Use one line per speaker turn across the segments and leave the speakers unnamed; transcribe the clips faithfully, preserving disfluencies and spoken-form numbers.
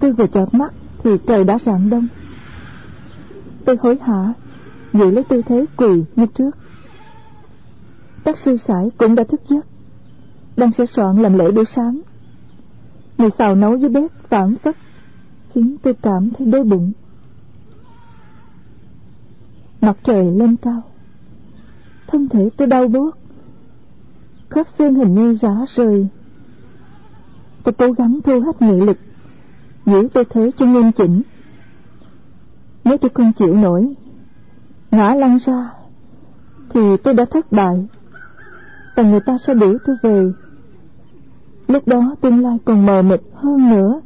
Tôi vừa chợp mắt thì trời đã rạng đông. Tôi hối hả giữ lấy tư thế quỳ như trước. Các sư sãi cũng đã thức giấc, đang sửa soạn làm lễ buổi sáng. Mùi xào nấu dưới bếp phảng phất khiến tôi cảm thấy đói bụng. Mặt trời lên cao, thân thể tôi đau buốt, khớp xương hình như rã rời. Tôi cố gắng thu hết nghị lực, giữ tư thế cho nghiêm chỉnh. Nếu tôi không chịu nổi, ngã lăn ra, thì tôi đã thất bại, và người ta sẽ đuổi tôi về. Lúc đó tương lai còn mờ mịt hơn nữa.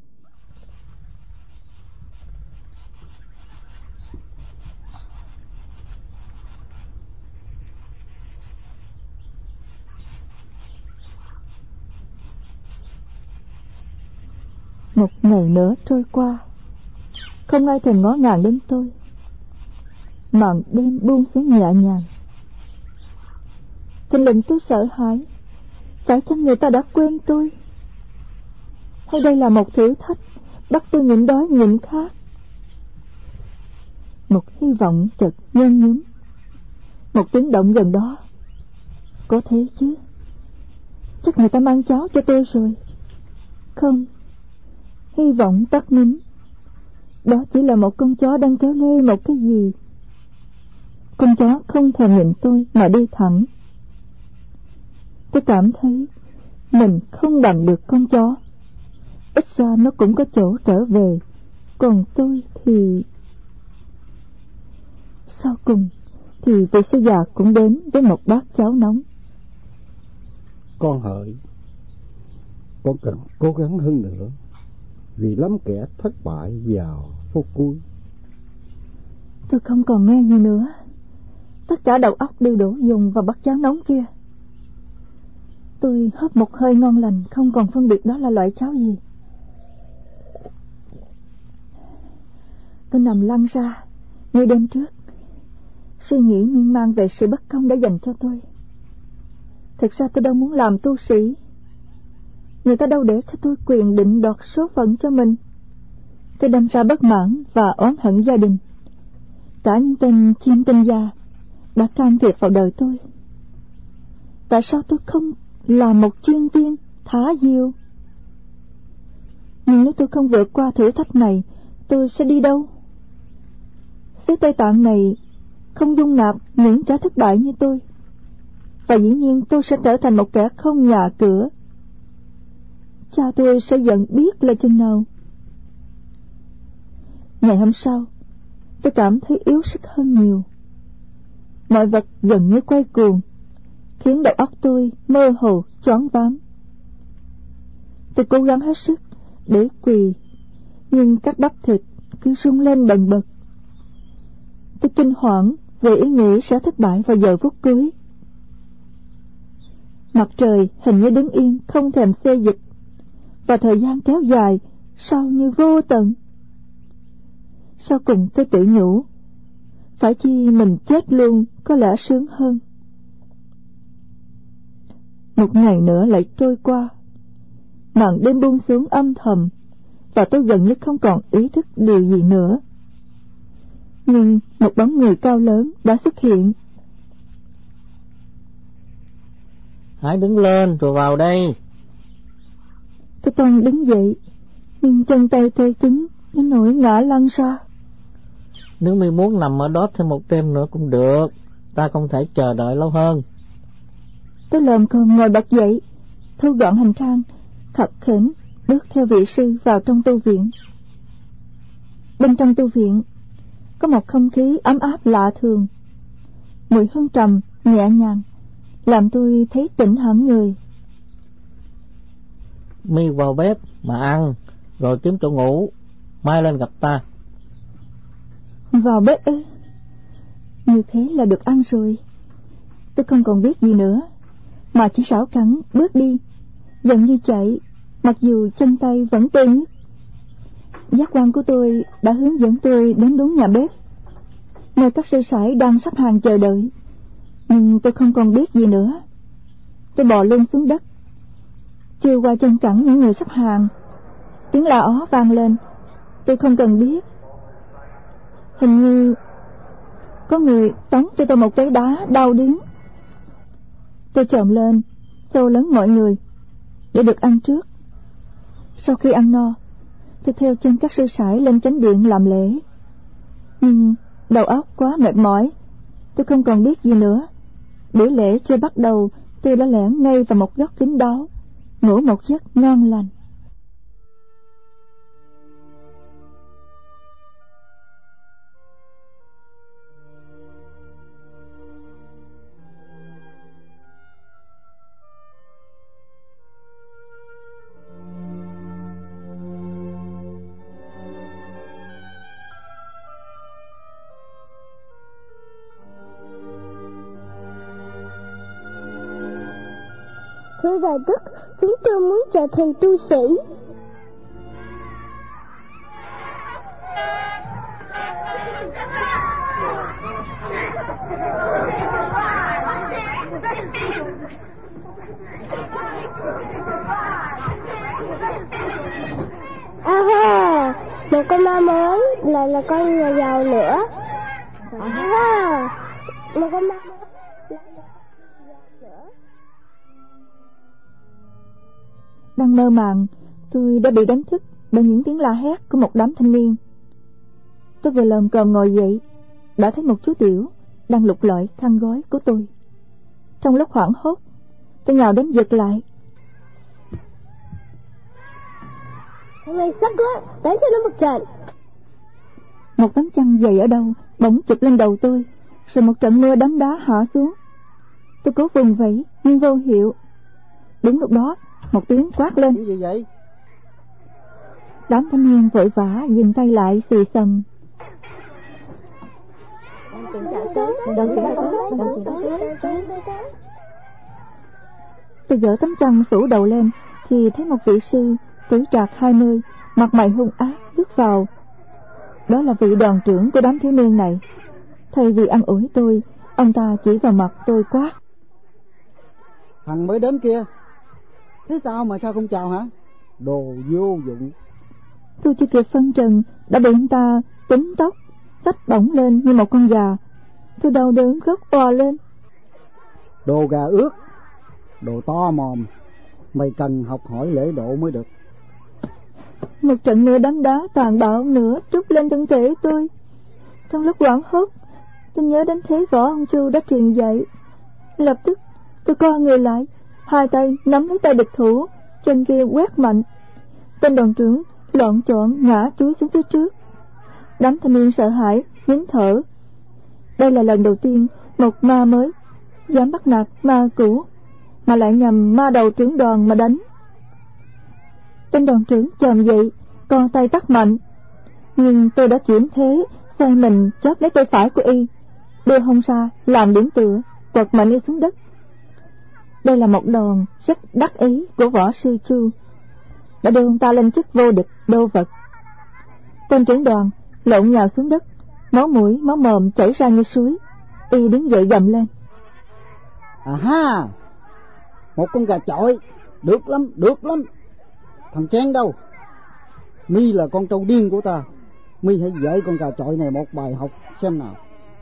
Một ngày nữa trôi qua, không ai thèm ngó ngàng đến tôi. Màn đêm buông xuống nhẹ nhàng. Thình lình tôi sợ hãi, phải chăng người ta đã quên tôi, hay đây là một thử thách bắt tôi nhịn đói nhịn khát? Một hy vọng chợt nhen nhóm. Một tiếng động gần đó. Có thế chứ, chắc người ta mang cháo cho tôi rồi. Không, hy vọng tắt nín. Đó chỉ là một con chó đang kéo lê một cái gì. Con chó không thèm nhìn tôi mà đi thẳng. Tôi cảm thấy mình không bằng được con chó. Ít ra nó cũng có chỗ trở về. Còn tôi thì... Sau cùng thì vị sư già cũng đến với một bát cháo nóng.
Con hỡi, con cần cố gắng hơn nữa, vì lắm kẻ thất bại vào phút cuối.
Tôi không còn nghe gì nữa. Tất cả đầu óc đều đổ dồn vào bát cháo nóng kia. Tôi hớp một hơi ngon lành, không còn phân biệt đó là loại cháo gì. Tôi nằm lăn ra như đêm trước, suy nghĩ miên man về sự bất công đã dành cho tôi. Thực ra tôi đâu muốn làm tu sĩ. Người ta đâu để cho tôi quyền định đoạt số phận cho mình. Tôi đâm ra bất mãn và oán hận gia đình, cả những tên chiêm tinh gia đã can thiệp vào đời tôi. Tại sao tôi không là một chuyên viên thả diều? Nhưng nếu tôi không vượt qua thử thách này, tôi sẽ đi đâu? Xứ Tây Tạng này không dung nạp những kẻ thất bại như tôi, và dĩ nhiên tôi sẽ trở thành một kẻ không nhà cửa. Cha tôi sẽ giận biết là chừng nào. Ngày hôm sau, tôi cảm thấy yếu sức hơn nhiều. Mọi vật gần như quay cuồng, khiến đầu óc tôi mơ hồ choáng váng. Tôi cố gắng hết sức để quỳ, nhưng các bắp thịt cứ rung lên bần bật. Tôi kinh hoảng về ý nghĩ sẽ thất bại vào giờ phút cuối. Mặt trời hình như đứng yên không thèm xê dịch, và thời gian kéo dài sao như vô tận. Sau cùng tôi tự nhủ, phải chi mình chết luôn có lẽ sướng hơn. Một ngày nữa lại trôi qua. Màn đêm buông xuống âm thầm, và tôi gần như không còn ý thức điều gì nữa. Nhưng một bóng người cao lớn đã xuất hiện.
Hãy đứng lên rồi vào đây.
Tôi toan đứng dậy, nhưng chân tay tê cứng đến nỗi ngã lăn ra.
Nếu mi muốn nằm ở đó thêm một đêm nữa cũng được, ta không thể chờ đợi lâu hơn.
Tôi lồm cồm ngồi bật dậy, thu gọn hành trang, khập khểnh bước theo vị sư vào trong tu viện. Bên trong tu viện có một không khí ấm áp lạ thường. Mùi hương trầm nhẹ nhàng làm tôi thấy tỉnh hẳn người.
Mi vào bếp mà ăn, rồi kiếm chỗ ngủ, mai lên gặp ta.
Vào bếp ư? Như thế là được ăn rồi. Tôi không còn biết gì nữa, mà chỉ rảo cẳng bước đi, dần như chạy, mặc dù chân tay vẫn tê nhức. Giác quan của tôi đã hướng dẫn tôi đến đúng nhà bếp, nơi các sư sãi đang sắp hàng chờ đợi. Nhưng tôi không còn biết gì nữa. Tôi bò lưng xuống đất, chưa qua chân cẳng những người sắp hàng, tiếng la ó vang lên. Tôi không cần biết. Hình như có người tống cho tôi một cái đá đau điếng. Tôi trồm lên xô lớn mọi người để được ăn trước. Sau khi ăn no, tôi theo chân các sư sãi lên chánh điện làm lễ. Nhưng đầu óc quá mệt mỏi, tôi không còn biết gì nữa. Buổi lễ chưa bắt đầu, tôi đã lẻn ngay vào một góc kín đáo, ngủ một giấc ngon lành.
Thưa Đại Đức, chúng tôi muốn trở thành tu sĩ. À ha, một con ma mới, lại là con nhà giàu nữa. À ha, một con ma mới.
Đang mơ màng, tôi đã bị đánh thức bởi những tiếng la hét của một đám thanh niên. Tôi vừa lồm cồm ngồi dậy, đã thấy một chú tiểu đang lục lọi khăn gói của tôi. Trong lúc hoảng hốt, tôi nhào đến giật lại.
Thằng này sắc quá, đánh cho nó một trận.
Một tấm chăn dày ở đâu bỗng chụp lên đầu tôi, rồi một trận mưa đấm đá hạ xuống. Tôi cố vùng vẫy nhưng vô hiệu. Đúng lúc đó, một tiếng quát lên.
Cái gì vậy?
Đám thanh niên vội vã dừng tay lại xì xầm. Tôi gỡ tấm chăn phủ đầu lên thì thấy một vị sư tuổi trạc hai mươi, mặt mày hung ác bước vào. Đó là vị đoàn trưởng của đám thiếu niên này. Thay vì an ủi tôi, ông ta chỉ vào mặt tôi quát.
Thằng mới đến kia, thế tao mà sao không chào hả? Đồ vô dụng.
Tôi chưa kịp phân trần đã bị ông ta túm tóc, xách bổng lên như một con gà. Tôi đau đớn khóc òa lên.
Đồ gà ướt, đồ to mồm, mày cần học hỏi lễ độ mới được.
Một trận mưa đấm đá tàn bạo nữa trút lên thân thể tôi. Trong lúc hoảng hốt, tôi nhớ đến thế võ ông Chu đã truyền dạy. Lập tức tôi co người lại, hai tay nắm lấy tay địch thủ, chân kia quét mạnh. Tên đoàn trưởng loạn choạng ngã chúi xuống phía trước. Đám thanh niên sợ hãi nín thở. Đây là lần đầu tiên một ma mới dám bắt nạt ma cũ, mà lại nhằm ma đầu trưởng đoàn mà đánh. Tên đoàn trưởng chồm dậy, co tay tát mạnh, nhưng tôi đã chuyển thế, xoay mình chóp lấy tay phải của y, đưa hông ra làm điểm tựa, quật mạnh y xuống đất. Đây là một đòn rất đắc ý của võ sư Chu, đã đưa ông ta lên chức vô địch đô vật. Tên trưởng đoàn lộn nhào xuống đất, máu mũi máu mồm chảy ra như suối. Y đứng dậy gầm lên.
À ha, một con gà chọi, được lắm, được lắm. Thằng Chén đâu? Mi là con trâu điên của ta, Mi hãy dạy con gà chọi này một bài học xem nào.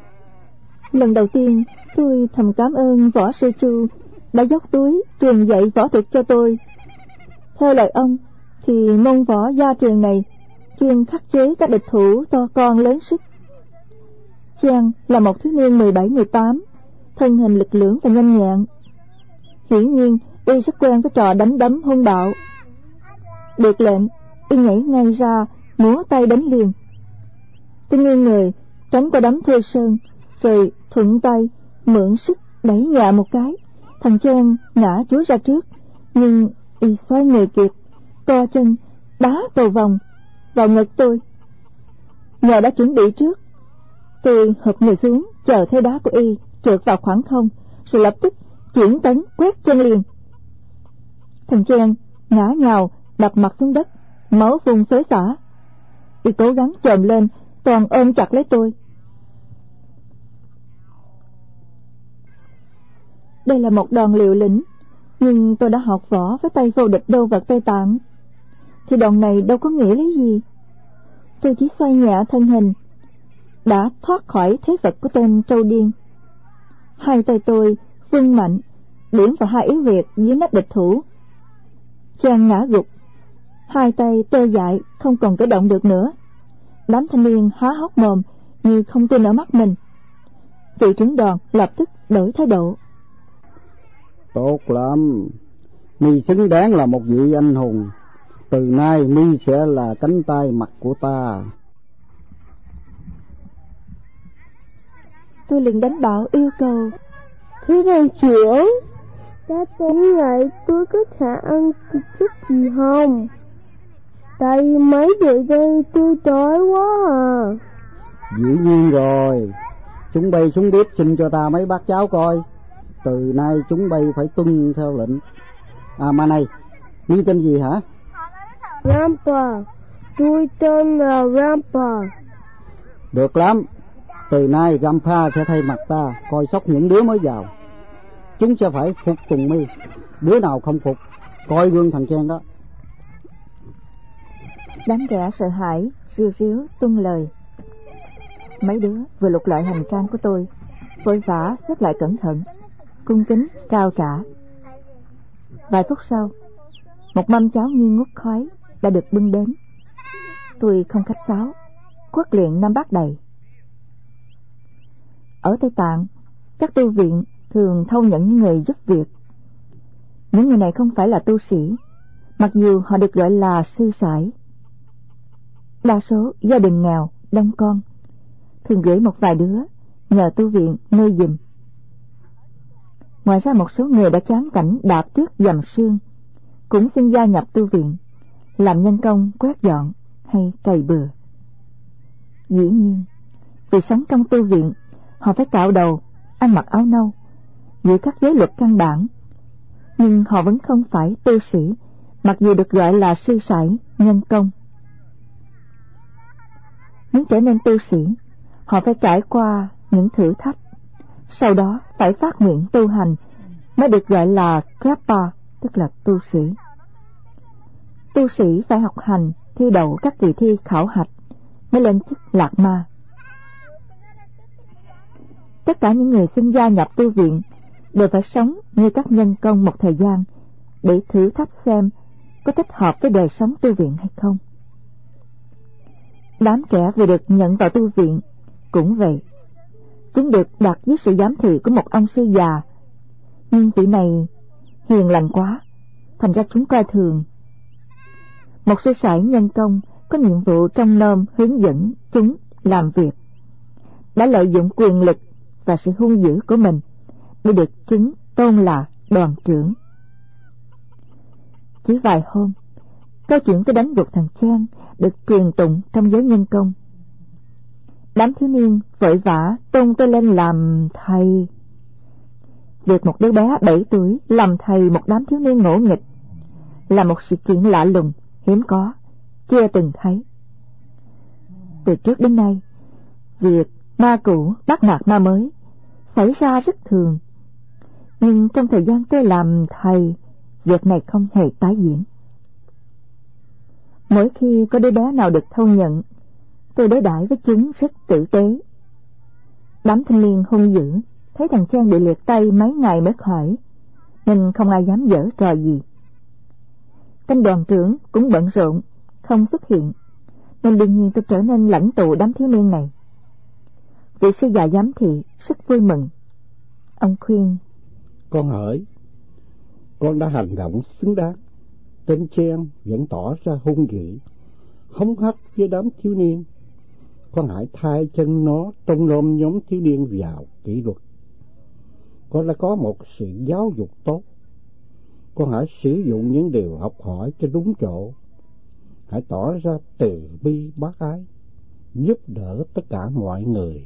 Lần đầu tiên tôi thầm cảm ơn võ sư Chu đã dốc túi truyền dạy võ thuật cho tôi. Theo lời ông thì môn võ gia truyền này chuyên khắc chế các địch thủ to con lớn sức. Chàng là một thiếu niên mười bảy mười tám, thân hình lực lưỡng và nhanh nhẹn. Hiển nhiên y rất quen với trò đánh đấm hung bạo. Được lệnh, y nhảy ngay ra múa tay đánh liền. Tôi nghiêng người tránh qua đấm Thêu Sơn, rồi thuận tay mượn sức đẩy nhẹ một cái. Thằng Chen ngã chúi ra trước, nhưng y xoay người kịp, co chân đá vào vòng vào ngực tôi. Nhờ đã chuẩn bị trước, tôi hụp người xuống chờ theo đá của y trượt vào khoảng không, rồi lập tức chuyển tấn quét chân liền. Thằng Chen ngã nhào đập mặt xuống đất, máu phun xối xả. Y cố gắng chồm lên, toàn ôm chặt lấy tôi. Đây là một đòn liều lĩnh, nhưng tôi đã học võ với tay vô địch đô vật Tây Tạng. thì đòn này đâu có nghĩa lý gì. Tôi chỉ xoay nhẹ thân hình, đã thoát khỏi thế vật của tên trâu điên. Hai tay tôi vung mạnh, điểm vào hai yếu huyệt dưới nách địch thủ. Chàng ngã gục, hai tay tê dại không còn cử động được nữa. Đám thanh niên há hốc mồm như không tin ở mắt mình. Vị trưởng đoàn lập tức đổi thái độ.
Tốt lắm, mi xứng đáng là một vị anh hùng. Từ nay mi sẽ là cánh tay mặt của ta.
Tôi liền đánh bảo yêu cầu.
Thưa đoàn trưởng, đã tính ngày tôi có thể ăn chút gì không? Tại mấy địa đây tôi đói quá à.
Dĩ nhiên rồi, chúng bay xuống bếp xin cho ta mấy bát cháo coi. Từ nay chúng bay phải tuân theo lệnh. À mà này, ngươi tên gì hả?
Rampa, tôi tên là Rampa.
Được lắm, từ nay Rampa sẽ thay mặt ta coi sóc những đứa mới vào. Chúng sẽ phải phục tùng mi, đứa nào không phục coi gương thằng Chen đó.
Đám trẻ sợ hãi riu riu tuân lời. Mấy đứa vừa lục lại hành trang của tôi, vội vã xếp lại cẩn thận, cung kính trao trả. Vài phút sau, một mâm cháo nghi ngút khói đã được bưng đến. Tôi không khách sáo, quất liền năm bát đầy. Ở Tây Tạng, các tu viện thường thâu nhận những người giúp việc. Những người này không phải là tu sĩ, mặc dù họ được gọi là sư sãi. Đa số gia đình nghèo, đông con, thường gửi một vài đứa nhờ tu viện nuôi giùm. Ngoài ra một số người đã chán cảnh đạp tuyết dầm sương cũng xin gia nhập tu viện, làm nhân công quét dọn hay cày bừa. Dĩ nhiên, vì sống trong tu viện, họ phải cạo đầu, ăn mặc áo nâu, giữ các giới luật căn bản. Nhưng họ vẫn không phải tu sĩ, mặc dù được gọi là sư sãi, nhân công. Muốn trở nên tu sĩ, họ phải trải qua những thử thách, sau đó phải phát nguyện tu hành mới được gọi là Grappa, tức là tu sĩ. Tu sĩ phải học hành, thi đậu các kỳ thi khảo hạch mới lên chức lạc ma. Tất cả những người xin gia nhập tu viện đều phải sống như các nhân công một thời gian để thử thách xem có thích hợp với đời sống tu viện hay không. Đám trẻ vừa được nhận vào tu viện cũng vậy. Chúng được đặt dưới sự giám thị của một ông sư già, nhưng vị này hiền lành quá, thành ra chúng coi thường. Một sư sãi nhân công có nhiệm vụ trông nom hướng dẫn chúng làm việc, đã lợi dụng quyền lực và sự hung dữ của mình để được chúng tôn là đoàn trưởng. Chỉ vài hôm, câu chuyện tôi đánh gục thằng Chen được truyền tụng trong giới nhân công. Đám thiếu niên vội vã tôn tôi lên làm thầy. Việc một đứa bé bảy tuổi làm thầy một đám thiếu niên ngỗ nghịch là một sự kiện lạ lùng, hiếm có, chưa từng thấy. Từ trước đến nay, việc ma cũ bắt nạt ma mới xảy ra rất thường, nhưng trong thời gian tôi làm thầy, việc này không hề tái diễn. Mỗi khi có đứa bé nào được thâu nhận, tôi đối đãi với chúng rất tử tế. Đám thanh niên hung dữ thấy thằng Chen bị liệt tay mấy ngày mới khỏi, nên không ai dám giở trò gì. Tên đoàn trưởng cũng bận rộn không xuất hiện, nên đương nhiên tôi trở nên lãnh tụ đám thiếu niên này. Vị sư già giám thị rất vui mừng. Ông khuyên:
Con hỡi, con đã hành động xứng đáng. Tên Chen vẫn tỏ ra hung dữ, hống hách với đám thiếu niên. Con hãy thay chân nó trong nom nhóm thiếu niên vào kỷ luật. Con đã có một sự giáo dục tốt. Con hãy sử dụng những điều học hỏi cho đúng chỗ. Hãy tỏ ra từ bi bác ái, giúp đỡ tất cả mọi người.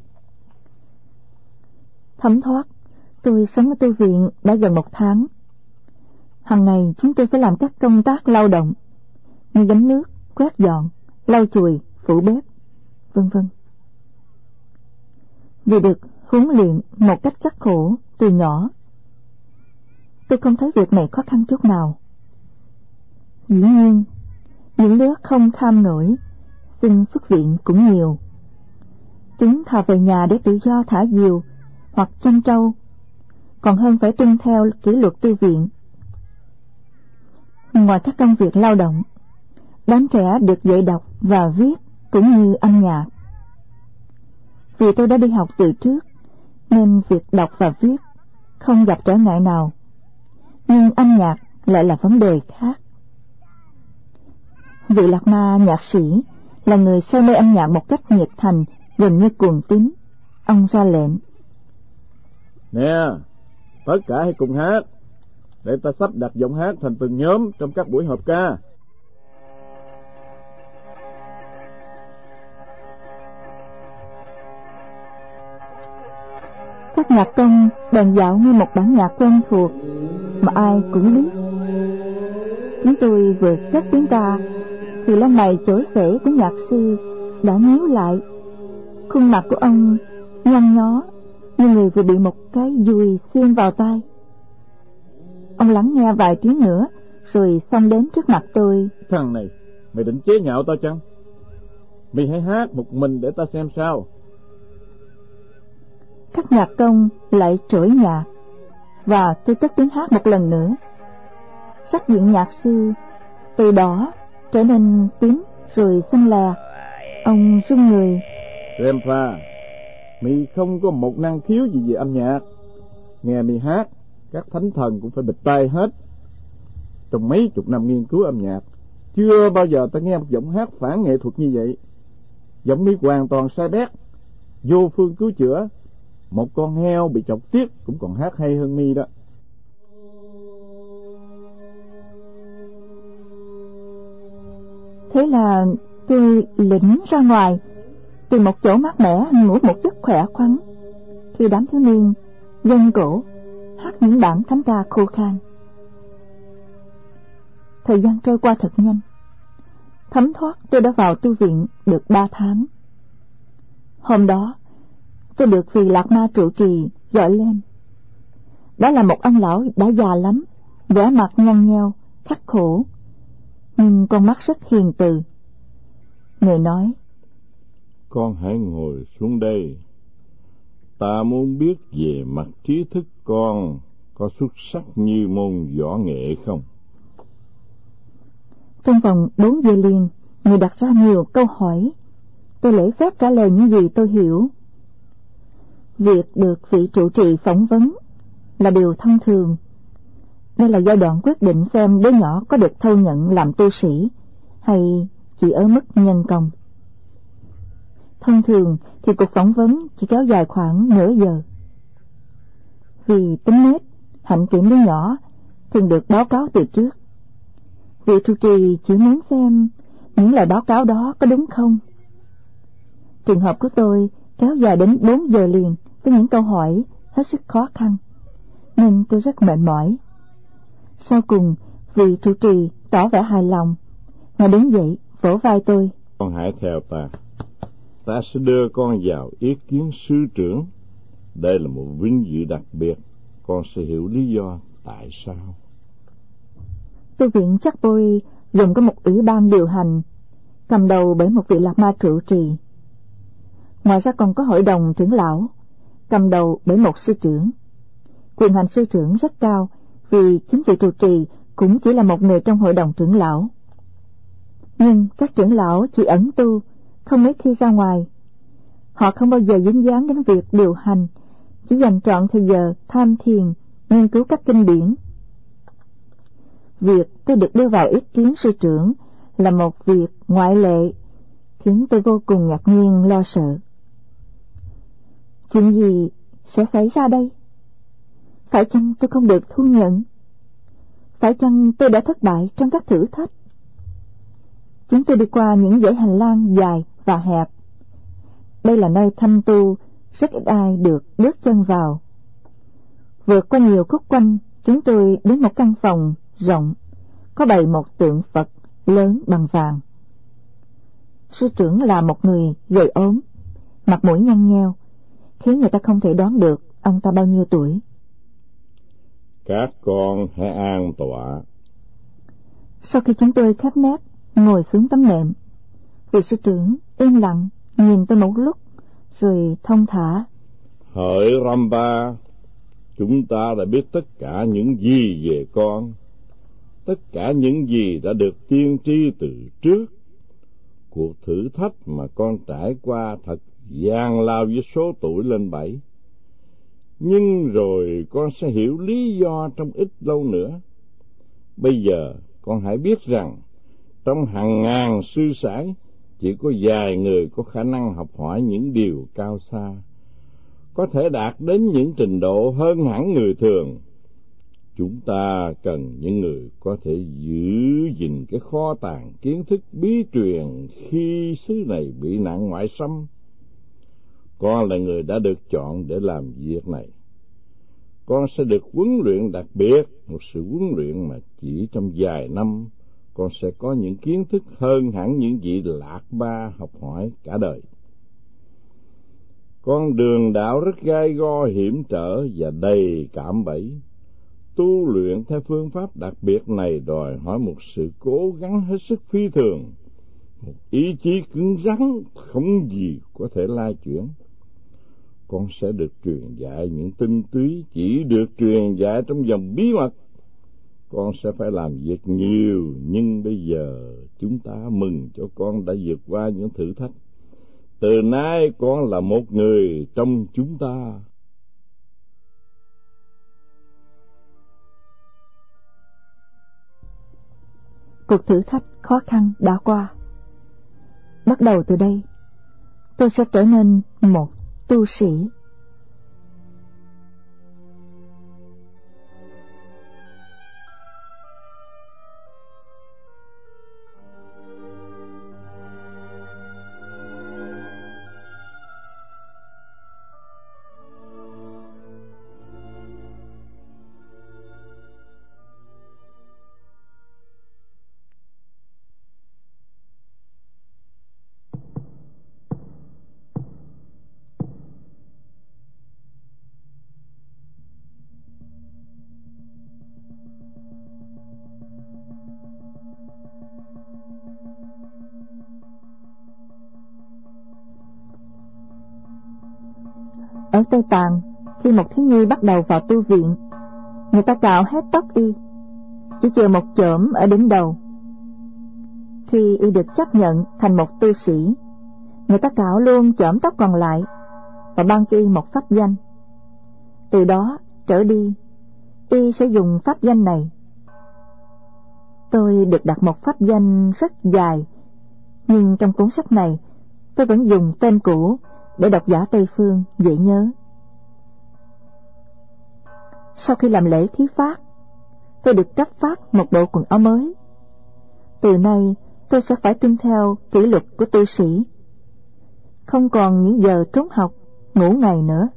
Thấm thoát, tôi sống ở tu viện đã gần một tháng. Hằng ngày chúng tôi phải làm các công tác lao động như gánh nước, quét dọn, lau chùi, phủ bếp, vân vân. Vì được huấn luyện một cách khắc khổ từ nhỏ, tôi không thấy việc này khó khăn chút nào. Dĩ nhiên, Những đứa không kham nổi xin xuất viện cũng nhiều. Chúng thà về nhà để tự do thả diều hoặc chăn trâu, còn hơn phải tuân theo kỷ luật tu viện. Ngoài các công việc lao động, đám trẻ được dạy đọc và viết cũng như âm nhạc. Vì tôi đã đi học từ trước nên việc đọc và viết không gặp trở ngại nào, nhưng âm nhạc lại là vấn đề khác. Vị Lạc Ma nhạc sĩ là người say mê âm nhạc một cách nhiệt thành, gần như cuồng tín. Ông ra lệnh:
Nè, tất cả hãy cùng hát, để ta sắp đặt giọng hát thành từng nhóm trong các buổi họp ca.
Các nhạc công bèn dạo như một bản nhạc quen thuộc mà ai cũng biết. Chúng tôi vừa cất tiếng ca thì lông mày chổi phể của nhạc sư đã nhíu lại. Khuôn mặt của ông nhăn nhó như người vừa bị một cái dùi xuyên vào tai. Ông lắng nghe vài tiếng nữa rồi xông đến trước mặt tôi.
Thằng này, mày định chế nhạo tao chăng? Mày hãy hát một mình để ta xem sao.
Các nhạc công lại trỗi nhạc và tôi cất tiếng hát một lần nữa. Sắc diện nhạc sư từ đỏ trở nên tím rồi xanh lè. Ông run người.
Rempa, mày không có một năng khiếu gì về âm nhạc. Nghe mày hát, các thánh thần cũng phải bịt tai hết. Trong mấy chục năm nghiên cứu âm nhạc, chưa bao giờ ta nghe một giọng hát phản nghệ thuật như vậy. Giọng mi hoàn toàn sai bét, vô phương cứu chữa. Một con heo bị chọc tiết cũng còn hát hay hơn mi đó.
Thế là tôi lĩnh ra ngoài, tìm một chỗ mát mẻ ngủ một giấc khỏe khoắn, khi đám thiếu niên gân cổ hát những bản thánh ca khô khan. Thời gian trôi qua thật nhanh. Thấm thoát tôi đã vào tu viện được ba tháng. Hôm đó tôi được vị Lạc Ma trụ trì gọi lên. Đó là một ông lão đã già lắm, vẻ mặt nhăn nheo, khắc khổ, nhưng con mắt rất hiền từ. Người nói:
Con hãy ngồi xuống đây. Ta muốn biết về mặt trí thức con có xuất sắc như môn võ nghệ không?
Trong vòng bốn giờ liền, người đặt ra nhiều câu hỏi. Tôi lễ phép trả lời những gì tôi hiểu. Việc được vị trụ trì phỏng vấn là điều thông thường. Đây là giai đoạn quyết định xem đứa nhỏ có được thâu nhận làm tu sĩ hay chỉ ở mức nhân công. Thông thường thì cuộc phỏng vấn chỉ kéo dài khoảng nửa giờ. Vì tính nết, hạnh kiểm đứa nhỏ thường được báo cáo từ trước. Vị trụ trì chỉ muốn xem những lời báo cáo đó có đúng không. Trường hợp của tôi kéo dài đến bốn giờ liền với những câu hỏi hết sức khó khăn, nên tôi rất mệt mỏi. Sau cùng, vị trụ trì tỏ vẻ hài lòng. Ngài đứng dậy vỗ vai tôi:
Con hãy theo ta. Ta sẽ đưa con vào ý kiến sư trưởng. Đây là một vinh dự đặc biệt. Con sẽ hiểu lý do tại sao.
Tu viện Chakpori gồm có một ủy ban điều hành, cầm đầu bởi một vị Lạc Ma trụ trì. Ngoài ra còn có hội đồng trưởng lão, cầm đầu bởi một sư trưởng. Quyền hành sư trưởng rất cao, vì chính vị trụ trì cũng chỉ là một người trong hội đồng trưởng lão. Nhưng các trưởng lão chỉ ẩn tu, không mấy khi ra ngoài. Họ không bao giờ dính dáng đến việc điều hành, chỉ dành trọn thời giờ tham thiền, nghiên cứu các kinh điển. Việc tôi được đưa vào ý kiến sư trưởng là một việc ngoại lệ, khiến tôi vô cùng ngạc nhiên lo sợ. Chuyện gì sẽ xảy ra đây? Phải chăng tôi không được thu nhận? Phải chăng tôi đã thất bại trong các thử thách? Chúng tôi đi qua những dãy hành lang dài và hẹp. Đây là nơi thâm tu, rất ít ai được bước chân vào. Vượt qua nhiều khúc quanh, chúng tôi đến một căn phòng rộng, có bày một tượng Phật lớn bằng vàng. Sư trưởng là một người gầy ốm, mặt mũi nhăn nheo, khiến người ta không thể đoán được ông ta bao nhiêu tuổi.
Các con hãy an tọa.
Sau khi chúng tôi khép nép ngồi xuống tấm nệm. Vị sư trưởng im lặng nhìn tôi một lúc, rồi thông thả:
Hỡi Ramba, chúng ta đã biết tất cả những gì về con, tất cả những gì đã được tiên tri từ trước. Cuộc thử thách mà con trải qua thật gian lao với số tuổi lên bảy. Nhưng rồi con sẽ hiểu lý do trong ít lâu nữa. Bây giờ con hãy biết rằng, trong hàng ngàn sư sãi, chỉ có vài người có khả năng học hỏi những điều cao xa, có thể đạt đến những trình độ hơn hẳn người thường. Chúng ta cần những người có thể giữ gìn cái kho tàng kiến thức bí truyền khi xứ này bị nạn ngoại xâm. Con là người đã được chọn để làm việc này. Con sẽ được huấn luyện đặc biệt, một sự huấn luyện mà chỉ trong vài năm con sẽ có những kiến thức hơn hẳn những vị lạc ba học hỏi cả đời. Con đường đạo rất gai go, hiểm trở và đầy cạm bẫy. Tu luyện theo phương pháp đặc biệt này đòi hỏi một sự cố gắng hết sức phi thường, một ý chí cứng rắn không gì có thể lai chuyển. Con sẽ được truyền dạy những tinh túy chỉ được truyền dạy trong vòng bí mật. Con sẽ phải làm việc nhiều, nhưng bây giờ chúng ta mừng cho con đã vượt qua những thử thách. Từ nay con là một người trong chúng ta.
Cuộc thử thách khó khăn đã qua. Bắt đầu từ đây, tôi sẽ trở nên một tu sĩ. Ở Tây Tạng, khi một thiếu nhi bắt đầu vào tu viện, người ta cạo hết tóc y, chỉ chừa một chởm ở đỉnh đầu. Khi y được chấp nhận thành một tu sĩ, người ta cạo luôn chởm tóc còn lại và ban cho y một pháp danh. Từ đó trở đi, y sẽ dùng pháp danh này. Tôi được đặt một pháp danh rất dài, nhưng trong cuốn sách này tôi vẫn dùng tên cũ để độc giả Tây Phương dễ nhớ. Sau khi làm lễ thí phát, tôi được cấp phát một bộ quần áo mới. Từ nay tôi sẽ phải tuân theo kỷ luật của tu sĩ, không còn những giờ trốn học, ngủ ngày nữa.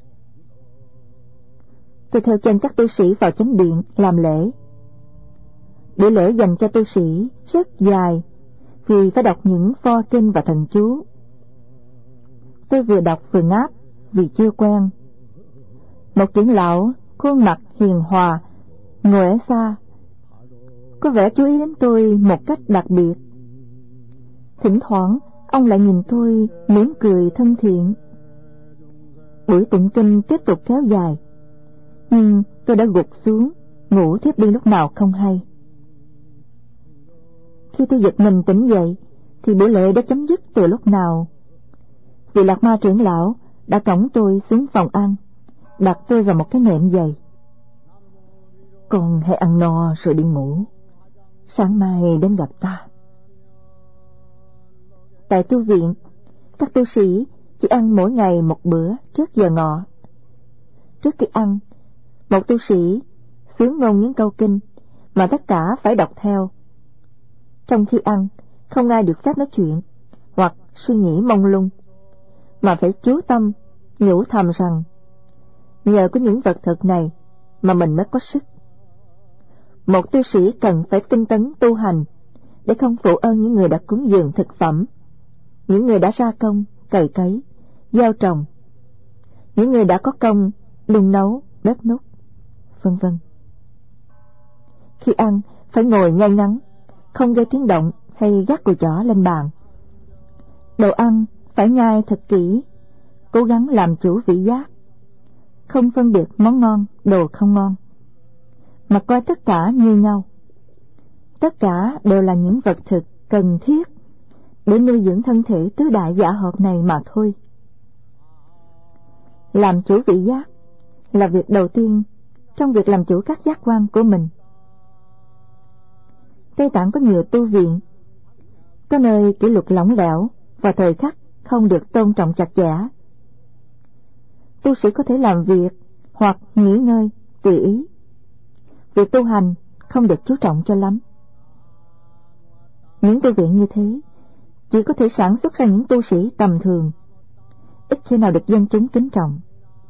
Tôi theo chân các tu sĩ vào chánh điện làm lễ. Buổi lễ dành cho tu sĩ rất dài, vì phải đọc những pho kinh và thần chú. Tôi vừa đọc vừa ngáp vì chưa quen. Một trưởng lão khuôn mặt hiền hòa ngồi ở xa, có vẻ chú ý đến tôi một cách đặc biệt. Thỉnh thoảng ông lại nhìn tôi mỉm cười thân thiện. Buổi tụng kinh tiếp tục kéo dài, nhưng tôi đã gục xuống ngủ thiếp đi lúc nào không hay. Khi tôi giật mình tỉnh dậy thì buổi lễ đã chấm dứt từ lúc nào. Vị Lạc Ma trưởng lão đã cõng tôi xuống phòng ăn, đặt tôi vào một cái nệm dày. Con hãy ăn no rồi đi ngủ, sáng mai đến gặp ta. Tại tu viện, các tu sĩ chỉ ăn mỗi ngày một bữa trước giờ ngọ. Trước khi ăn, một tu sĩ xướng ngôn những câu kinh mà tất cả phải đọc theo. Trong khi ăn, không ai được phép nói chuyện hoặc suy nghĩ mông lung, mà phải chú tâm nhủ thầm rằng nhờ có những vật thực này mà mình mới có sức. Một tu sĩ cần phải tinh tấn tu hành để không phụ ơn những người đã cúng dường thực phẩm, những người đã ra công cày cấy, gieo trồng, những người đã có công đun nấu, bếp núc, vân vân. Khi ăn phải ngồi ngay ngắn, không gây tiếng động hay gác cùi chỏ lên bàn. Đồ ăn phải nhai thật kỹ, cố gắng làm chủ vị giác, không phân biệt món ngon, đồ không ngon, mà coi tất cả như nhau. Tất cả đều là những vật thực cần thiết để nuôi dưỡng thân thể tứ đại giả hợp này mà thôi. Làm chủ vị giác là việc đầu tiên trong việc làm chủ các giác quan của mình. Tây Tạng có nhiều tu viện, có nơi kỷ luật lỏng lẻo và thời khắc không được tôn trọng chặt chẽ. Tu sĩ có thể làm việc hoặc nghỉ ngơi tùy ý. Việc tu hành không được chú trọng cho lắm. Những tu viện như thế chỉ có thể sản xuất ra những tu sĩ tầm thường, ít khi nào được dân chúng kính trọng.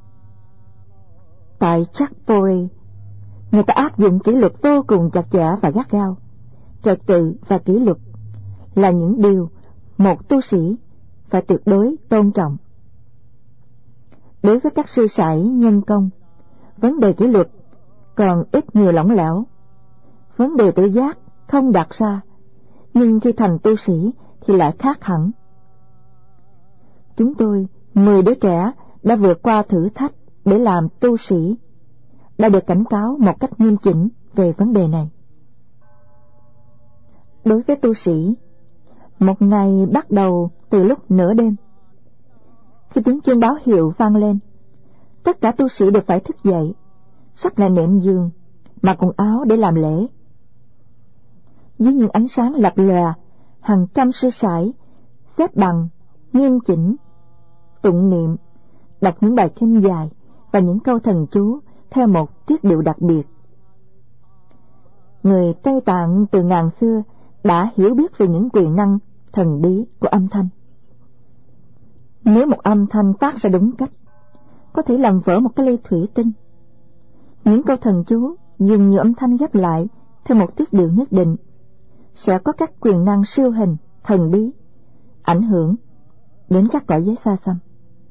Tại Chakpori, người ta áp dụng kỷ luật vô cùng chặt chẽ và gắt gao. Trật tự và kỷ luật là những điều một tu sĩ phải tuyệt đối tôn trọng. Đối với các sư sãi nhân công, vấn đề kỷ luật còn ít nhiều lỏng lẻo. Vấn đề tự giác không đặt ra, nhưng khi thành tu sĩ thì lại khác hẳn. Chúng tôi, mười đứa trẻ đã vượt qua thử thách để làm tu sĩ, đã được cảnh cáo một cách nghiêm chỉnh về vấn đề này. Đối với tu sĩ, một ngày bắt đầu từ lúc nửa đêm. Khi tiếng chuông báo hiệu vang lên, tất cả tu sĩ đều phải thức dậy, sắp lại nệm giường, mặc quần áo để làm lễ. Dưới những ánh sáng lập lòe, hàng trăm sư sãi xếp bằng, nghiêm chỉnh, tụng niệm, đọc những bài kinh dài và những câu thần chú theo một tiết điệu đặc biệt. Người Tây Tạng từ ngàn xưa đã hiểu biết về những quyền năng thần bí của âm thanh. Nếu một âm thanh phát ra đúng cách, có thể làm vỡ một cái ly thủy tinh. Những câu thần chú dùng nhiều âm thanh ghép lại theo một tiết điệu nhất định sẽ có các quyền năng siêu hình, thần bí, ảnh hưởng đến các cõi giới xa xăm.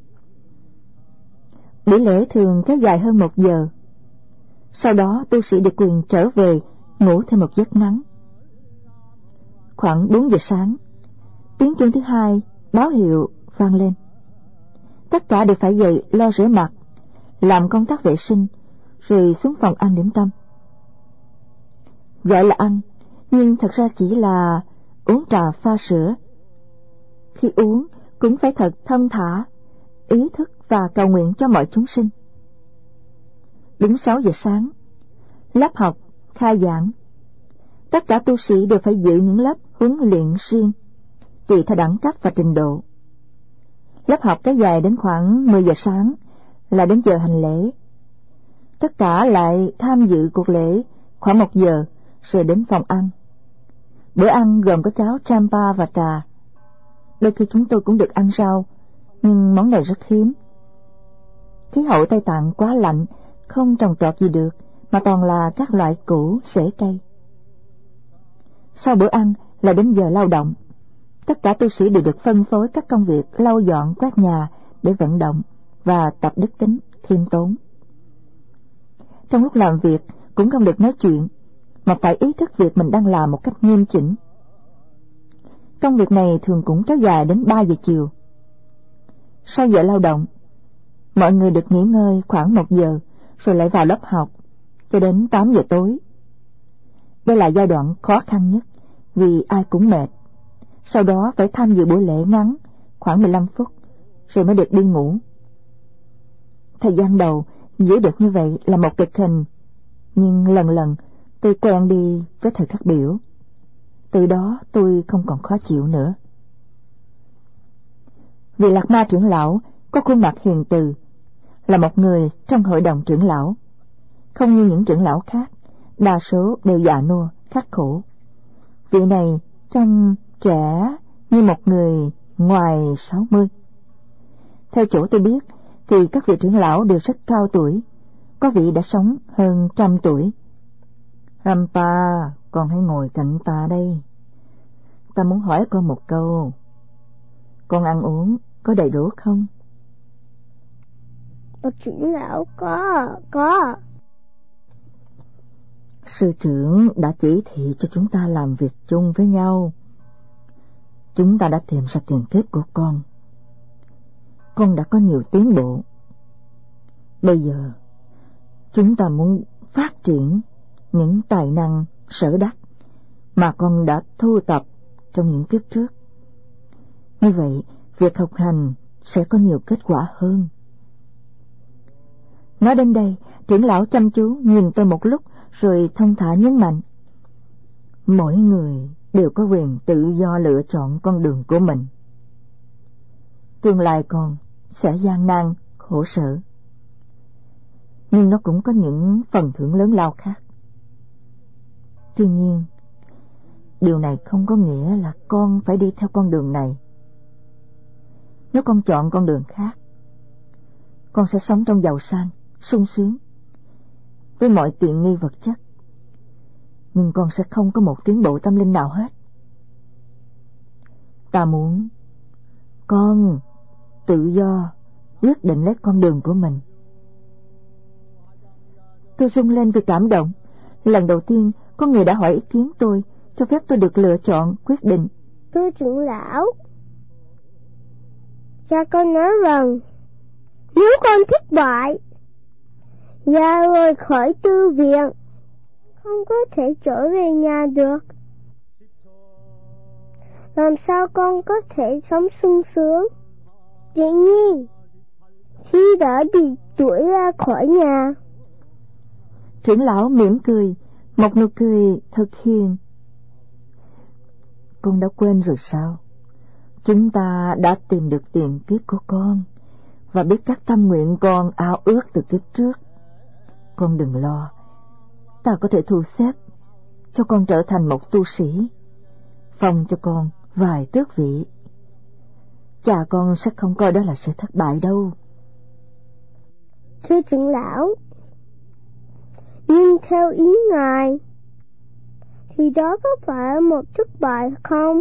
Buổi lễ thường kéo dài hơn một giờ. Sau đó tu sĩ được quyền trở về ngủ thêm một giấc ngắn. Khoảng bốn giờ sáng, tiếng chuông thứ hai báo hiệu vang lên. Tất cả đều phải dậy lo rửa mặt, làm công tác vệ sinh, rồi xuống phòng ăn điểm tâm. Gọi là ăn, nhưng thật ra chỉ là uống trà pha sữa. Khi uống cũng phải thật thông thả, ý thức và cầu nguyện cho mọi chúng sinh. Đúng sáu giờ sáng, lớp học khai giảng. Tất cả tu sĩ đều phải dự những lớp huấn luyện riêng, tùy theo đẳng cấp và trình độ. Lớp học kéo dài đến khoảng mười giờ sáng là đến giờ hành lễ. Tất cả lại tham dự cuộc lễ khoảng một giờ rồi đến phòng ăn. Bữa ăn gồm có cháo champa và trà. Đôi khi chúng tôi cũng được ăn rau, nhưng món này rất hiếm. Khí hậu Tây Tạng quá lạnh, không trồng trọt gì được, mà toàn là các loại củ, rễ cây. Sau bữa ăn là đến giờ lao động. Tất cả tu sĩ đều được phân phối các công việc lau dọn, quét nhà để vận động và tập đức tính khiêm tốn. Trong lúc làm việc cũng không được nói chuyện, mà phải ý thức việc mình đang làm một cách nghiêm chỉnh. Công việc này thường cũng kéo dài đến ba giờ chiều. Sau giờ lao động, mọi người được nghỉ ngơi khoảng một giờ, rồi lại vào lớp học cho đến tám giờ tối. Đây là giai đoạn khó khăn nhất vì ai cũng mệt. Sau đó phải tham dự buổi lễ ngắn khoảng mười lăm phút, rồi mới được đi ngủ. Thời gian đầu giữ được như vậy là một cực hình, nhưng lần lần tôi quen đi với thời khắc biểu. Từ đó tôi không còn khó chịu nữa. Vị Lạc Ma trưởng lão có khuôn mặt hiền từ, là một người trong hội đồng trưởng lão. Không như những trưởng lão khác, đa số đều già nua, khắc khổ. Vị này trông trẻ như một người ngoài sáu mươi. Theo chỗ tôi biết thì các vị trưởng lão đều rất cao tuổi, có vị đã sống hơn trăm tuổi. Rampa, con hãy ngồi cạnh ta đây. Ta muốn hỏi con một câu. Con ăn uống có đầy đủ không?
Bậc trưởng lão có, có.
Sư trưởng đã chỉ thị cho chúng ta làm việc chung với nhau, Chúng ta đã tìm ra tiền kiếp của con. Con đã có nhiều tiến bộ. Bây giờ chúng ta muốn phát triển những tài năng sở đắc mà con đã thu tập trong những kiếp trước. Như vậy, việc học hành sẽ có nhiều kết quả hơn. Nói đến đây, trưởng lão chăm chú nhìn tôi một lúc rồi thông thả nhấn mạnh: mỗi người đều có quyền tự do lựa chọn con đường của mình. Tương lai con sẽ gian nan, khổ sở, nhưng nó cũng có những phần thưởng lớn lao khác. Tuy nhiên, điều này không có nghĩa là con phải đi theo con đường này. Nếu con chọn con đường khác, con sẽ sống trong giàu sang, sung sướng, với mọi tiện nghi vật chất, nhưng con sẽ không có một tiến bộ tâm linh nào hết. Ta muốn con tự do quyết định lấy con đường của mình. Tôi rung lên vì cảm động. Lần đầu tiên có người đã hỏi ý kiến tôi, cho phép tôi được lựa chọn quyết định.
Thưa trưởng lão, cha con nói rằng nếu con thất bại và rời khỏi tư viện, không có thể trở về nhà được. Làm sao con có thể sống sung sướng? Dĩ nhiên, khi đã bị đuổi ra khỏi nhà.
Trưởng lão mỉm cười, một nụ cười thật hiền. Con đã quên rồi sao? Chúng ta đã tìm được tiền kiếp của con và biết các tâm nguyện con ao ước từ kiếp trước. Con đừng lo, ta có thể thu xếp cho con trở thành một tu sĩ, phong cho con vài tước vị. Cha con sẽ không coi đó là sự thất bại đâu.
Thưa trưởng lão, nhưng theo ý ngài thì đó có phải là một thất bại không?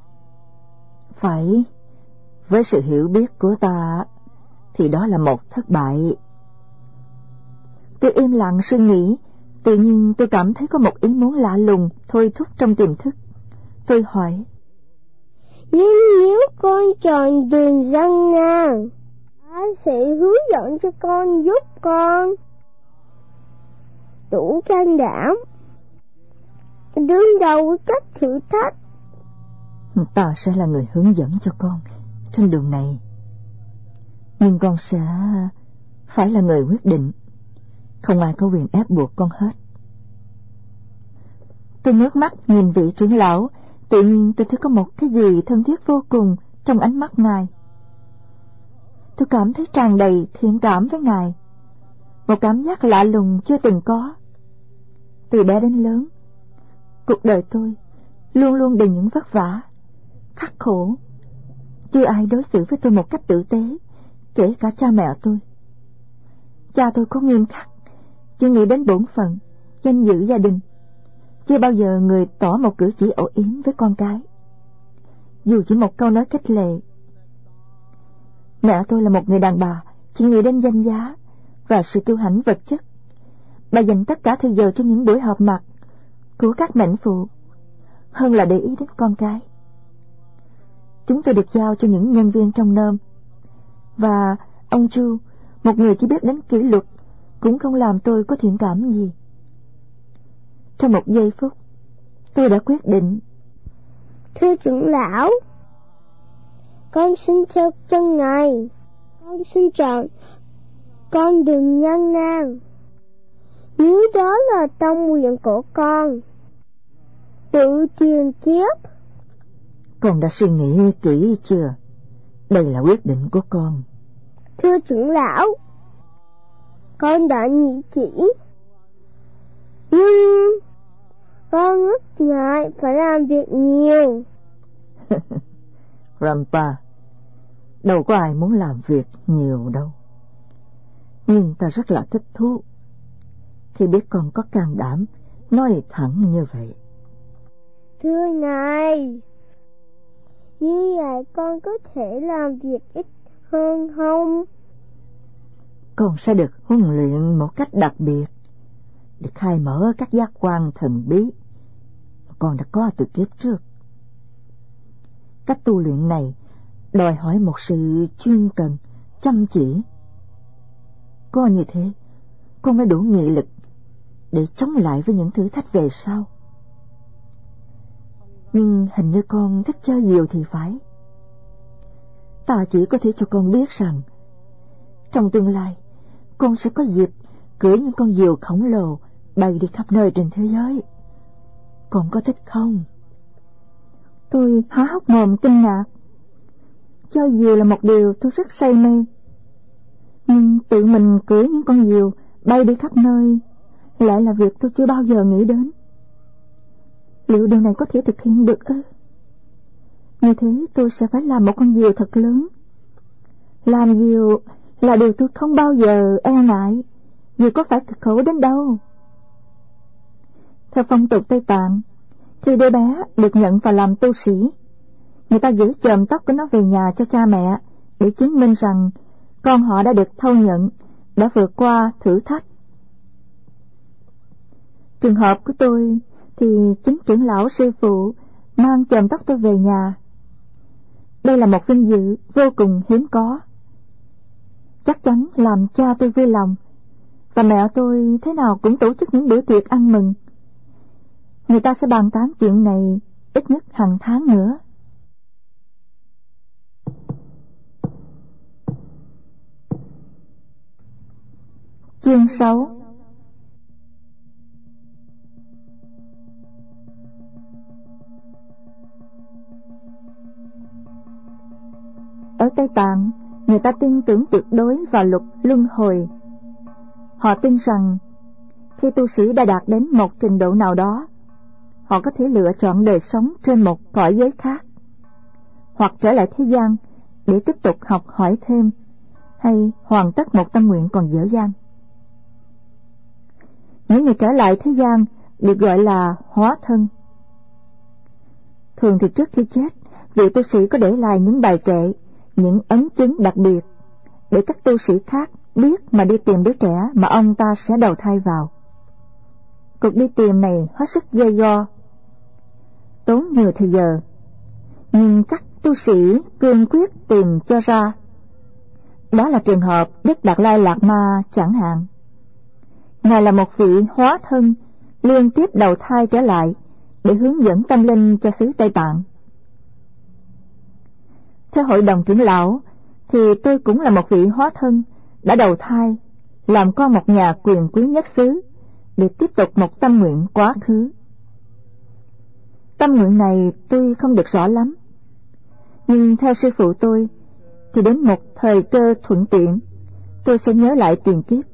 Phải, với sự hiểu biết của ta thì đó là một thất bại. Tôi im lặng suy nghĩ, tự nhiên tôi cảm thấy có một ý muốn lạ lùng thôi thúc trong tiềm thức. Tôi hỏi:
nhưng nếu con chọn đường gian nan, ai sẽ hướng dẫn cho con, giúp con đủ can đảm đương đầu với các thử thách?
Ta sẽ là người hướng dẫn cho con trên đường này, nhưng con sẽ phải là người quyết định, không ai có quyền ép buộc con hết. Tôi ngước mắt nhìn vị trưởng lão, tự nhiên tôi thấy có một cái gì thân thiết vô cùng trong ánh mắt ngài. Tôi cảm thấy tràn đầy thiện cảm với ngài, một cảm giác lạ lùng chưa từng có. Từ bé đến lớn, cuộc đời tôi luôn luôn đầy những vất vả, khắc khổ. Chưa ai đối xử với tôi một cách tử tế, kể cả cha mẹ tôi. Cha tôi có nghiêm khắc, chưa nghĩ đến bổn phận, danh dự gia đình. Chưa bao giờ người tỏ một cử chỉ ẩu yếm với con cái, dù chỉ một câu nói khích lệ. Mẹ tôi là một người đàn bà chỉ nghĩ đến danh giá và sự kiêu hãnh vật chất. Bà dành tất cả thời giờ cho những buổi họp mặt của các mệnh phụ, hơn là để ý đến con cái. Chúng tôi được giao cho những nhân viên trong nôm, và ông Chu, một người chỉ biết đến kỷ luật, cũng không làm tôi có thiện cảm gì. Trong một giây phút, tôi đã quyết định:
thưa trưởng lão, con xin theo chân ngài. Con xin chọn con đường gian nan, nếu đó là tâm nguyện của con. Tự tiền kiếp.
Con đã suy nghĩ kỹ chưa? Đây là quyết định của con.
Thưa trưởng lão, con đã nghĩ kỹ, nhưng con rất ngại phải làm việc nhiều.
Rampa, đâu có ai muốn làm việc nhiều đâu. Nhưng ta rất là thích thú khi biết con có can đảm nói thẳng như vậy.
Thưa ngài, như vậy con có thể làm việc ít hơn không?
Con sẽ được huấn luyện một cách đặc biệt để khai mở các giác quan thần bí mà con đã có từ kiếp trước. Cách tu luyện này đòi hỏi một sự chuyên cần, chăm chỉ. Có như thế, con mới đủ nghị lực để chống lại với những thử thách về sau. Nhưng hình như con thích chơi diều thì phải. Ta chỉ có thể cho con biết rằng trong tương lai con sẽ có dịp cưỡi những con diều khổng lồ bay đi khắp nơi trên thế giới. Con có thích không?
Tôi há hốc mồm kinh ngạc. Chơi diều là một điều tôi rất say mê, nhưng tự mình cưỡi những con diều bay đi khắp nơi lại là việc tôi chưa bao giờ nghĩ đến. Liệu điều này có thể thực hiện được ư? Như thế tôi sẽ phải làm một con diều thật lớn. Làm diều là điều tôi không bao giờ e ngại, dù có phải cực khổ đến đâu. Theo phong tục Tây Tạng, khi đứa bé được nhận vào làm tu sĩ, người ta giữ chòm tóc của nó về nhà cho cha mẹ để chứng minh rằng con họ đã được thâu nhận, đã vượt qua thử thách. Trường hợp của tôi thì chính trưởng lão sư phụ mang chòm tóc tôi về nhà. Đây là một vinh dự vô cùng hiếm có. Chắc chắn làm cha tôi vui lòng, và mẹ tôi thế nào cũng tổ chức những bữa tiệc ăn mừng. Người ta sẽ bàn tán chuyện này ít nhất hàng tháng nữa. Chương sáu. Ở Tây Tạng, người ta tin tưởng tuyệt đối vào luật luân hồi. Họ tin rằng khi tu sĩ đã đạt đến một trình độ nào đó, họ có thể lựa chọn đời sống trên một cõi giới khác, hoặc trở lại thế gian để tiếp tục học hỏi thêm, hay hoàn tất một tâm nguyện còn dở dang. Những người trở lại thế gian được gọi là hóa thân. Thường thì trước khi chết, vị tu sĩ có để lại những bài kệ, những ấn chứng đặc biệt để các tu sĩ khác biết mà đi tìm đứa trẻ mà ông ta sẽ đầu thai vào. Cuộc đi tìm này hết sức gay go, tốn nhiều thời giờ, nhưng các tu sĩ cương quyết tìm cho ra. Đó là trường hợp Đức Đạt Lai Lạt Ma chẳng hạn. Ngài là một vị hóa thân liên tiếp đầu thai trở lại để hướng dẫn tâm linh cho xứ Tây Tạng. Theo hội đồng trưởng lão thì tôi cũng là một vị hóa thân đã đầu thai làm con một nhà quyền quý nhất xứ để tiếp tục một tâm nguyện quá khứ. Tâm nguyện này tôi không được rõ lắm, nhưng theo sư phụ tôi thì đến một thời cơ thuận tiện tôi sẽ nhớ lại tiền kiếp.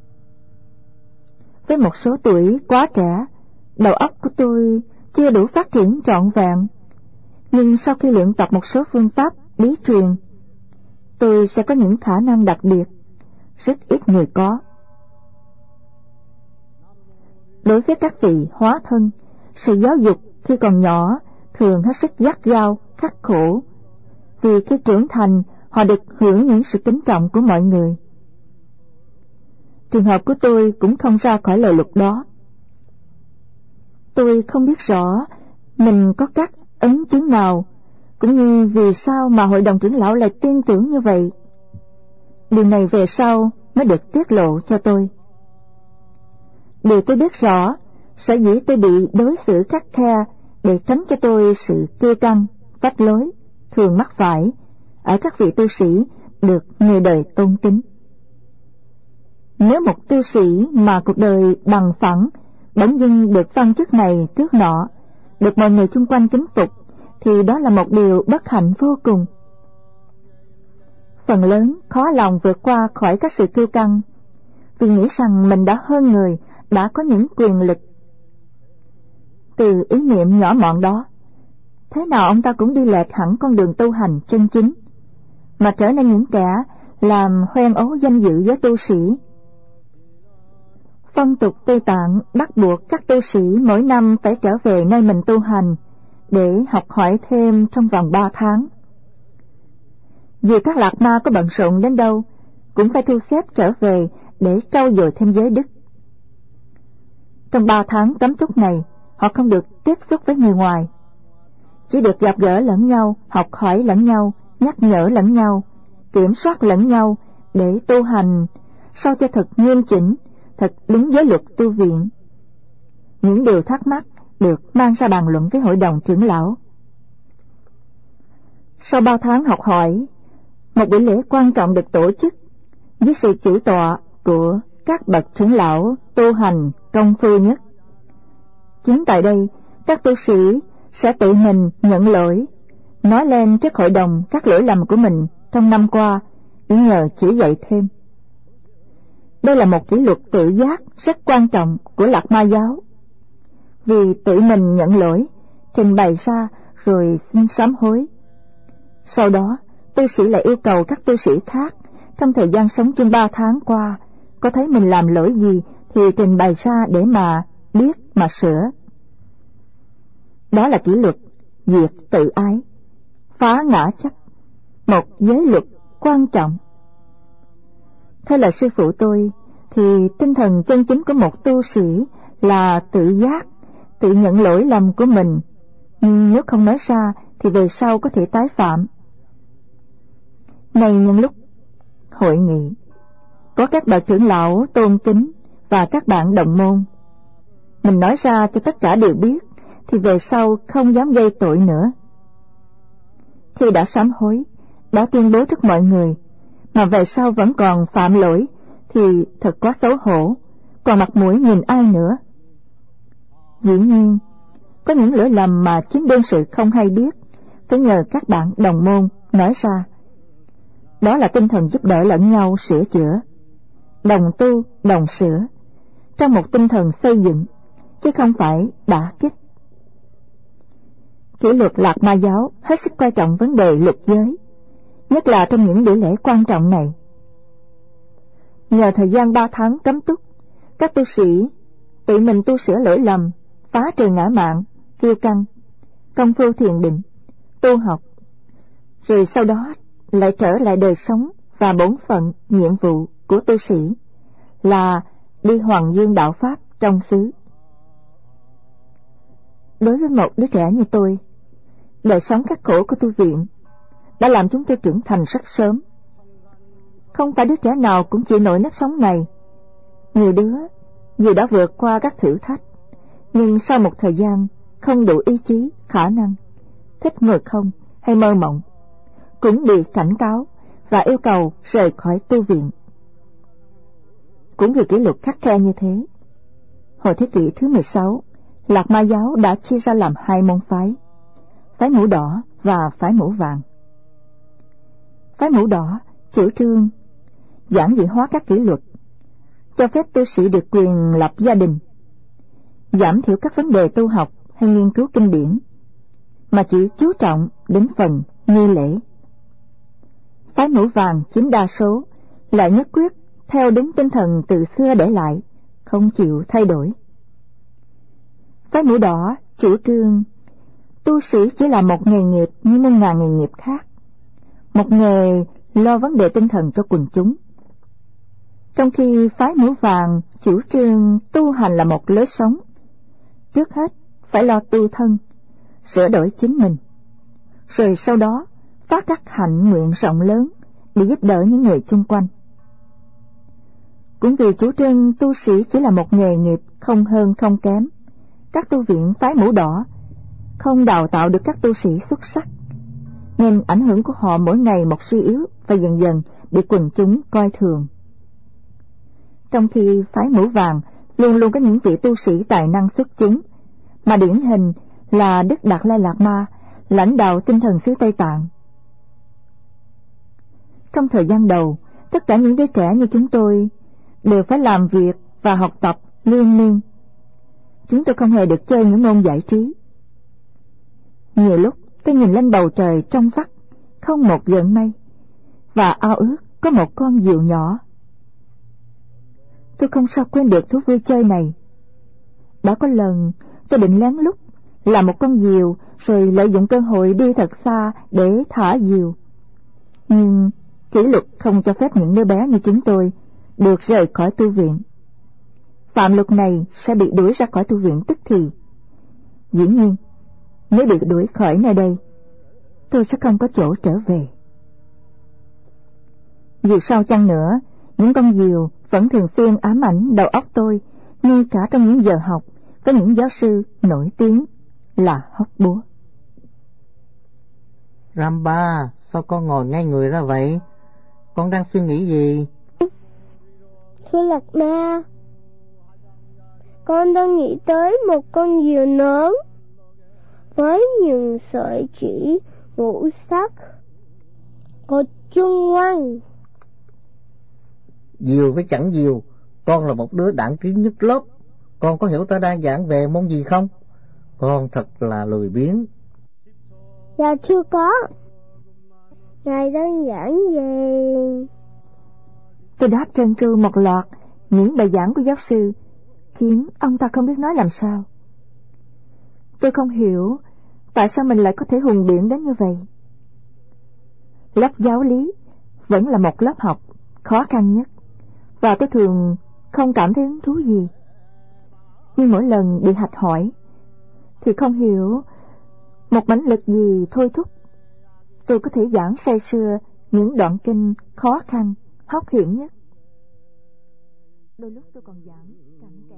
Với một số tuổi quá trẻ, đầu óc của tôi chưa đủ phát triển trọn vẹn, nhưng sau khi luyện tập một số phương pháp bí truyền, tôi sẽ có những khả năng đặc biệt rất ít người có. Đối với các vị hóa thân, sự giáo dục khi còn nhỏ thường hết sức gắt gao, khắc khổ, vì khi trưởng thành họ được hưởng những sự kính trọng của mọi người. Trường hợp của tôi cũng không ra khỏi lời luật đó. Tôi không biết rõ mình có các ấn chứng nào, cũng như vì sao mà hội đồng trưởng lão lại tin tưởng như vậy. Điều này về sau mới được tiết lộ cho tôi. Điều tôi biết rõ, sở dĩ tôi bị đối xử khắt khe để tránh cho tôi sự kiêu căng, phách lối thường mắc phải ở các vị tu sĩ được người đời tôn kính. Nếu một tu sĩ mà cuộc đời bằng phẳng bỗng dưng được văn chức này tước nọ, được mọi người chung quanh kính phục, thì đó là một điều bất hạnh vô cùng. Phần lớn khó lòng vượt qua khỏi các sự kiêu căng, vì nghĩ rằng mình đã hơn người, đã có những quyền lực. Từ ý niệm nhỏ mọn đó, thế nào ông ta cũng đi lệch hẳn con đường tu hành chân chính, mà trở nên những kẻ làm hoen ố danh dự với tu sĩ. Phong tục Tây Tạng bắt buộc các tu sĩ mỗi năm phải trở về nơi mình tu hành để học hỏi thêm trong vòng ba tháng. Dù các lạc ma có bận rộn đến đâu, cũng phải thu xếp trở về để trau dồi thêm giới đức. Trong ba tháng cấm túc này, họ không được tiếp xúc với người ngoài. chỉ được gặp gỡ lẫn nhau, học hỏi lẫn nhau, nhắc nhở lẫn nhau, kiểm soát lẫn nhau để tu hành sao cho thật nghiêm chỉnh, thật đúng với luật tu viện. Những điều thắc mắc được mang ra bàn luận với hội đồng trưởng lão. Sau bao tháng học hỏi, một buổi lễ quan trọng được tổ chức dưới sự chủ tọa của các bậc trưởng lão tu hành công phu nhất. Chính tại đây, các tu sĩ sẽ tự mình nhận lỗi, nói lên trước hội đồng các lỗi lầm của mình trong năm qua để nhờ chỉ dạy thêm. Đây là một kỷ luật tự giác rất quan trọng của Lạc Ma giáo. Vì tự mình nhận lỗi, trình bày ra rồi xin sám hối. Sau đó, tu sĩ lại yêu cầu các tu sĩ khác trong thời gian sống chung ba tháng qua có thấy mình làm lỗi gì thì trình bày ra để mà biết mà sửa. Đó là kỷ luật diệt tự ái, phá ngã chấp, một giới luật quan trọng. Theo lời sư phụ tôi thì tinh thần chân chính của một tu sĩ là tự giác, tự nhận lỗi lầm của mình, nhưng nếu không nói ra thì về sau có thể tái phạm. Này nhân lúc hội nghị có các bậc trưởng lão tôn kính và các bạn đồng môn, mình nói ra cho tất cả đều biết thì về sau không dám gây tội nữa. Khi đã sám hối, đã tuyên bố trước mọi người, mà về sau vẫn còn phạm lỗi thì thật quá xấu hổ, còn mặt mũi nhìn ai nữa. Dĩ nhiên, có những lỗi lầm mà chính đương sự không hay biết, phải nhờ các bạn đồng môn nói ra. Đó là tinh thần giúp đỡ lẫn nhau sửa chữa, đồng tu, đồng sửa, trong một tinh thần xây dựng, chứ không phải đả kích. Kỷ luật Lạc Ma giáo hết sức quan trọng vấn đề luật giới, nhất là trong những buổi lễ quan trọng này. Nhờ thời gian ba tháng cấm túc, các tu sĩ tự mình tu sửa lỗi lầm, phá trừ ngã mạn, kiêu căng, công phu thiền định, tu học, rồi sau đó lại trở lại đời sống và bổn phận nhiệm vụ của tu sĩ là đi hoàng dương đạo pháp trong xứ. Đối với một đứa trẻ như tôi, đời sống khắc khổ của tu viện đã làm chúng tôi trưởng thành rất sớm. Không phải đứa trẻ nào cũng chịu nổi nếp sống này. Nhiều đứa dù đã vượt qua các thử thách, nhưng sau một thời gian không đủ ý chí, khả năng, thích ngồi không hay mơ mộng, cũng bị cảnh cáo và yêu cầu rời khỏi tu viện. Cũng vì kỷ luật khắt khe như thế, hồi thế kỷ thứ mười sáu, Lạc Ma giáo đã chia ra làm hai môn phái, phái mũ đỏ và phái mũ vàng. Phái mũ đỏ chủ trương giản dị hóa các kỷ luật, cho phép tu sĩ được quyền lập gia đình, giảm thiểu các vấn đề tu học hay nghiên cứu kinh điển, mà chỉ chú trọng đến phần nghi lễ. Phái mũ vàng chiếm đa số lại nhất quyết theo đúng tinh thần từ xưa để lại, không chịu thay đổi. Phái mũ đỏ chủ trương tu sĩ chỉ là một nghề nghiệp như muôn ngàn nghề nghiệp khác, một nghề lo vấn đề tinh thần cho quần chúng. Trong khi phái mũ vàng chủ trương tu hành là một lối sống, trước hết phải lo tu thân, sửa đổi chính mình, rồi sau đó phát các hạnh nguyện rộng lớn để giúp đỡ những người chung quanh. Cũng vì chủ trương tu sĩ chỉ là một nghề nghiệp không hơn không kém, các tu viện phái mũ đỏ không đào tạo được các tu sĩ xuất sắc, nên ảnh hưởng của họ mỗi ngày một suy yếu và dần dần bị quần chúng coi thường. Trong khi phái mũ vàng luôn luôn có những vị tu sĩ tài năng xuất chúng, mà điển hình là Đức Đạt Lai Lạt Ma, lãnh đạo tinh thần xứ Tây Tạng. Trong thời gian đầu, tất cả những đứa trẻ như chúng tôi đều phải làm việc và học tập liên miên. Chúng tôi không hề được chơi những môn giải trí. Nhiều lúc tôi nhìn lên bầu trời trong vắt, không một gợn mây, và ao ước có một con diều nhỏ. Tôi không sao quên được thú vui chơi này. Đã có lần tôi định lén lút làm một con diều, rồi lợi dụng cơ hội đi thật xa để thả diều. Nhưng kỷ luật không cho phép những đứa bé như chúng tôi được rời khỏi tu viện. Phạm luật này sẽ bị đuổi ra khỏi tu viện tức thì. Dĩ nhiên, Nếu bị đuổi khỏi nơi đây, tôi sẽ không có chỗ trở về. Dù sao chăng nữa, những con diều vẫn thường xuyên ám ảnh đầu óc tôi, ngay cả trong những giờ học với những giáo sư nổi tiếng là hóc búa.
Ramba, sao con ngồi ngay người ra vậy? Con đang suy nghĩ gì?
Thưa Lạc Ma, con đang nghĩ tới một con diều lớn với những sợi chỉ ngũ sắc có chung ngoan.
Diều với chẳng diều, con là một đứa đảng kiến nhất lớp. Con có hiểu ta đang giảng về môn gì không? Con thật là lười biếng.
Dạ chưa có. Ngài đang giảng về...
Tôi đáp trơn tru một loạt những bài giảng của giáo sư, khiến ông ta không biết nói làm sao. Tôi không hiểu tại sao mình lại có thể hùng biện đến như vậy. Lớp giáo lý vẫn là một lớp học khó khăn nhất, và tôi thường không cảm thấy hứng thú gì. Nhưng mỗi lần bị hạch hỏi thì không hiểu một mãnh lực gì thôi thúc tôi có thể giảng say sưa những đoạn kinh khó khăn, hóc hiểm nhất. Đôi lúc tôi còn giảng cặn